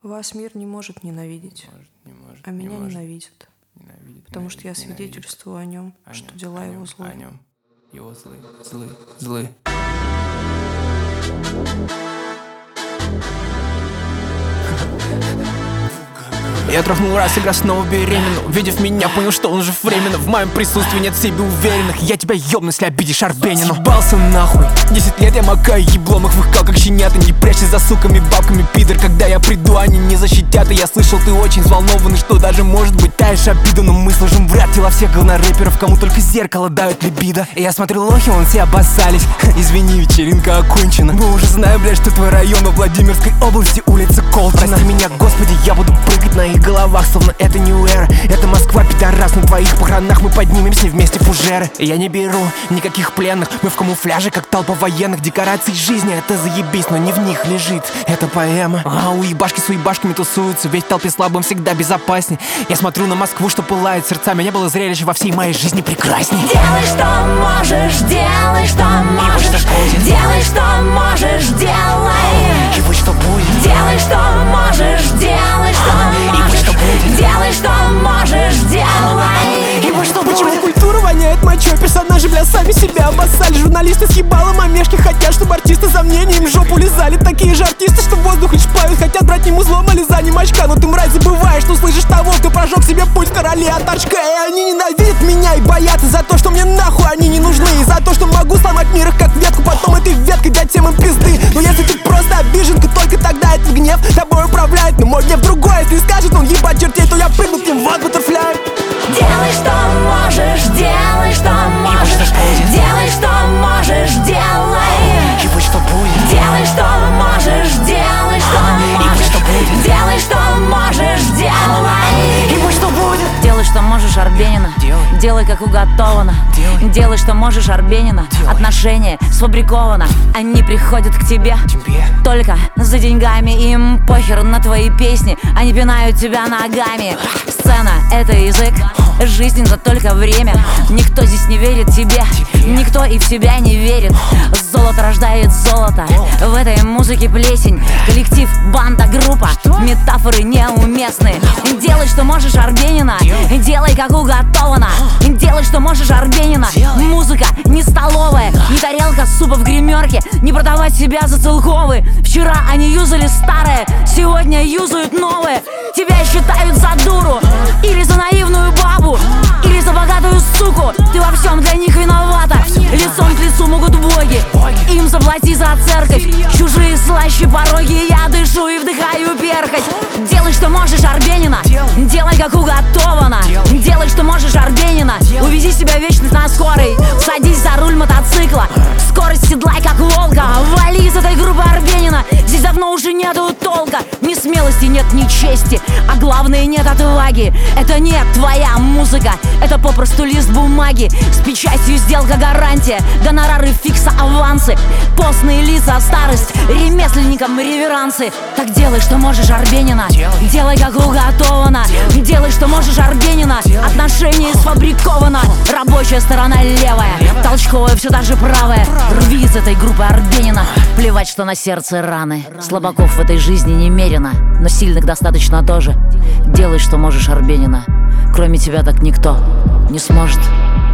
Вас мир не может ненавидеть, а меня ненавидит, потому что я свидетельствую о нем, что дела его злые. Его злые. Я трахнул раз, игра снова беременна. Увидев меня, понял, что он жив временно. В моем присутствии нет в себе уверенных. Я тебя ёбну, если обидишь Арбенину. Съебался нахуй, 10 лет я макаю еблом. Их выкал как щенята. Не прячься за суками, бабками, пидор. Когда я приду, они не защитят. И я слышал, ты очень взволнованный, что даже может быть таешь обиду. Но мы сложим в ряд тела всех говнорэперов, кому только зеркало давит либидо. И я смотрю, лохи, вон все обоссались. Извини, вечеринка окончена. Мы уже знаем, блядь, что твой район во Владимирской области, улица Колчина. Прости меня, господи, я буду прыгать на их головах, словно это New Era. Это Москва, пидорас, на твоих похоронах мы поднимем с ней вместе фужеры. И я не беру никаких пленных, мы в камуфляже, как толпа военных. Декорации жизни, это заебись, но не в них лежит эта поэма. А уебашки с уебашками тусуются, ведь в толпе слабым всегда безопасней. Я смотрю на Москву, что пылает сердцами. Не было зрелища во всей моей жизни прекрасней. Делай, что можешь, делай, что можешь. Делай, что можешь, делай. И будь что будет. Делай, что можешь, делай, что можешь. Делай, что можешь, делай. И будь что будет. Почему культура воняет мочой? Персонажи, бля, сами себя обоссали. Журналисты съебало мамешки хотят, чтобы артисты за мнением в жопу лизали. Такие же артисты, что воздух лишь плавят. Хотят брать не музлом, а лизанием очка. Но ты, мразь, забываешь, что слышишь того, кто прожег себе путь в короле от очка. И они ненавидят меня и боятся за то, что мне нахуй они не нужны. И за то, что могу сломать мир их как ветку, потом этой веткой дать всем им пизды. Но если ты просто обиженка, только тогда этот гнев тобой управляет. Но мой гнев другой, если скажет он ебать чертей, то я прыгну к ним в ад, баттерфляй. Делай, что можешь, делай, что можешь. Делай, что можешь, делай. И будь что будет. Делай, что можешь, делай, что можешь. Делай, что можешь, делай. И будь что будет. Делай, что можешь, Арбенина. Делай, как уготовано. Делай, что можешь, Арбенина. Отношения сфабриковано. Они приходят к тебе только за деньгами. Им похер на твои песни. Они пинают тебя ногами. Сцена — это язык, жизнь — это только время. Никто здесь не верит тебе, никто и в себя не верит. Золото рождает золото, в этой музыке плесень. Коллектив, банда, группа, метафоры неуместны. Делай, что можешь, Арбенина. Делай, как уготовано. Делай, что можешь, Арбенина. Музыка не столовая, не тарелка супа в гримерке. Не продавать себя за целковые. Вчера они юзали старое, сегодня юзают новое. Тебя считают за дуру, или за наивную бабу, или за богатую суку. Ты во всем для них виновата. Лицом к лицу могут боги, им заплати за церковь. Чужие слаще пороги, я дышу и вдыхаю перхоть. Делай, что можешь, Арбенина. Делай, как уготовано. Делай, что можешь, Арбенина. Увези себя в вечность на скорой. Садись за руль мотоцикла. Скорость седлай, как волка. Вали из этой группы, Арбенина. Здесь давно уже нету толка. Ни смелости нет, ни чести, а главное, нет отваги. Это не твоя музыка, это попросту лист бумаги. С печатью сделка, гарантия, гонорары, фикса, авансы. Постные лица, старость, ремесленникам реверансы. Так делай, что можешь, Арбенина. Делай, как уготовано. Делай, что можешь, Арбенина. Отношения сфабриковано. Рабочая сторона левая, толчковая все та же правая. Рви из этой группы, Арбенина. Плевать, что на сердце раны. Слабаков в этой жизни немерено, но сильных достаточно тоже. Делай, что можешь, Арбенина. Кроме тебя так никто не сможет.